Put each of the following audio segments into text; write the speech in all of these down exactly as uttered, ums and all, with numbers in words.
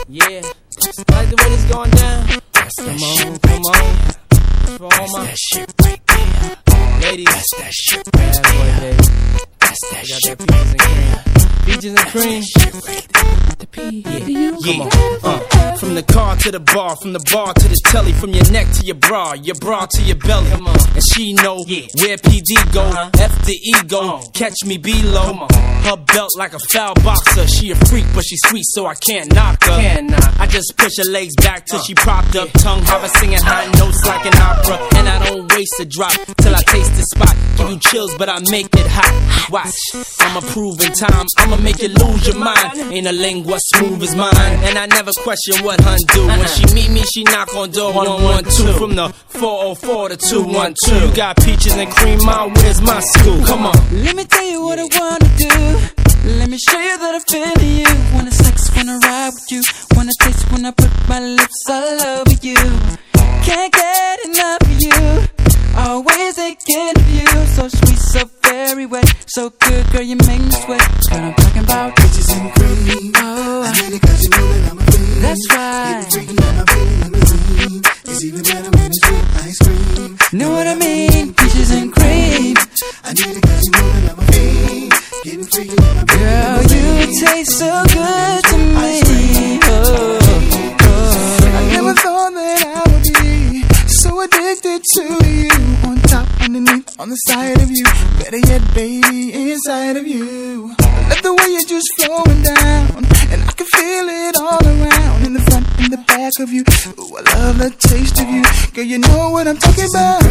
Yeah, like the way this going down. That's come on, shit come right on. There. For all that's my that shit right there. ladies, that's that shit right bad there. boy, baby. That's that got shit that peaches and cream. Peaches and that's cream. that shit right there. The P, yeah, Yeah. come on. Uh, from the car to the bar, from the bar to the telly, from your neck to your bra, your bra to your belly. Come on. And she know Yeah. where P D go, Uh-huh. F the ego, Uh. catch me below. Come on. Her belt like a foul boxer. She a freak, but she sweet, so I can't knock her. Can't knock. I just push her legs back till Uh. she propped up, tongue have her singing high notes like an opera. And I don't waste a drop till I taste the spot. Give you chills, but I make it hot. Watch, I'ma prove in time, I'ma make you lose your mind. Ain't a lingua smooth as mine, and I never question what hun do. When she meet me, she knock on door one one two. From the four oh four to two one two. You got peaches and cream, my where's my school? Come on. Let me tell you what I wanna do. Let me show you that I feel you. Wanna sex, wanna ride with you. Wanna taste when I put my lips all over you. Can't get enough of you. Always thinking of you. So sweet, so very wet. So good, girl, you make me sweat. What I'm talking about, Peaches and cream. oh, I need it cause you know that I'm a fiend. that's right. Getting freaky in my Billy limousine. It's even better when it's with ice cream. Know what I mean? Peaches and cream. I need it cause you know that I'm a fiend. Getting freaky in my Billy Girl, limousine. you taste so good to me. Oh, oh. I never thought that I would be so addicted to you. On top, underneath, on the side of you. Better yet, baby, inside of you. I love the way you're just flowing down, and I can feel it all around. In the front, in the back of you. Ooh, I love the taste of you. Girl, you know what I'm talking about.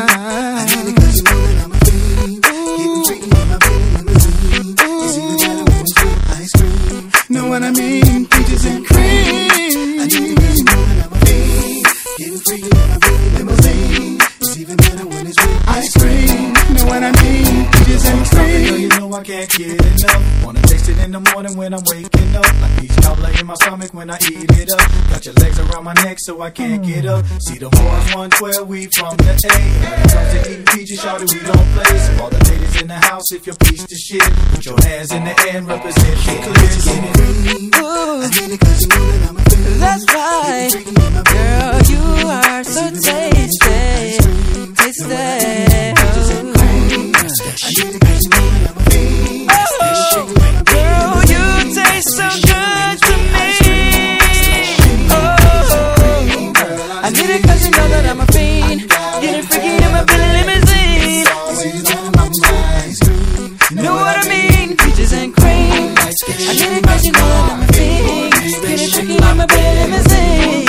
I need it cause you know that I'm a fiend. Getting freaky in my Billy limousine. It's even better when it's with ice cream. Know what I mean? Peaches and cream. I need it cause you know that I'm a fiend. Getting freaky in my Billy limousine. It's even better when it's with ice cream. Know what I mean? Peaches and cream. You know I can't get enough. Wanna taste it in the morning when I'm waking up. Like peach cobbler in my stomach when I eat it up. Got your legs around my neck so I can't get up. See the boys one twelve, we from the A. When it comes to eating peaches, shawty, we don't play. So all the ladies in the house, if you're peach the shit, put your hands in the air and represent the clear. Get it. Ooh, I need it cause you know that I'm a fiend. that's right. Freaky in my Billy Girl, you are so tasty. Tasty. I need it cause you know that I'm a fiend. Oh, girl, you taste so good to me. Oh, I need it cause you know that I'm a fiend. Getting freaky in my Billy limousine. Know what I mean? Peaches and cream. I need it cause you know that I'm a fiend. Getting freaky in my Billy limousine.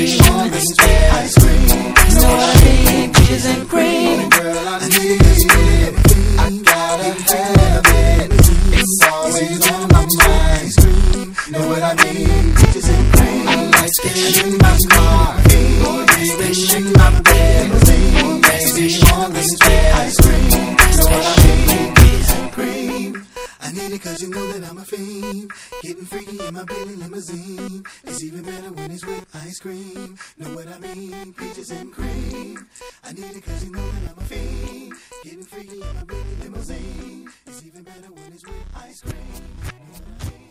Know what I mean? Peaches and cream. I need it cause you know that I'm a fiend. I gotta have it. It's always on my mind. Know what I mean? Peaches and cream. I like it in my car. Oh, baby, shake my bed. Baby, on the square. Ice cream. Know what I mean? Peaches and cream. I need it cause you know that I'm a fiend. Getting freaky in my Billy limousine. It's even better when it's with ice cream. Know what I mean? Peaches and cream. I need it cause you know that I'm a fiend. Getting freaky in my Billy limousine. It's even better when it's with ice cream. Know what I mean?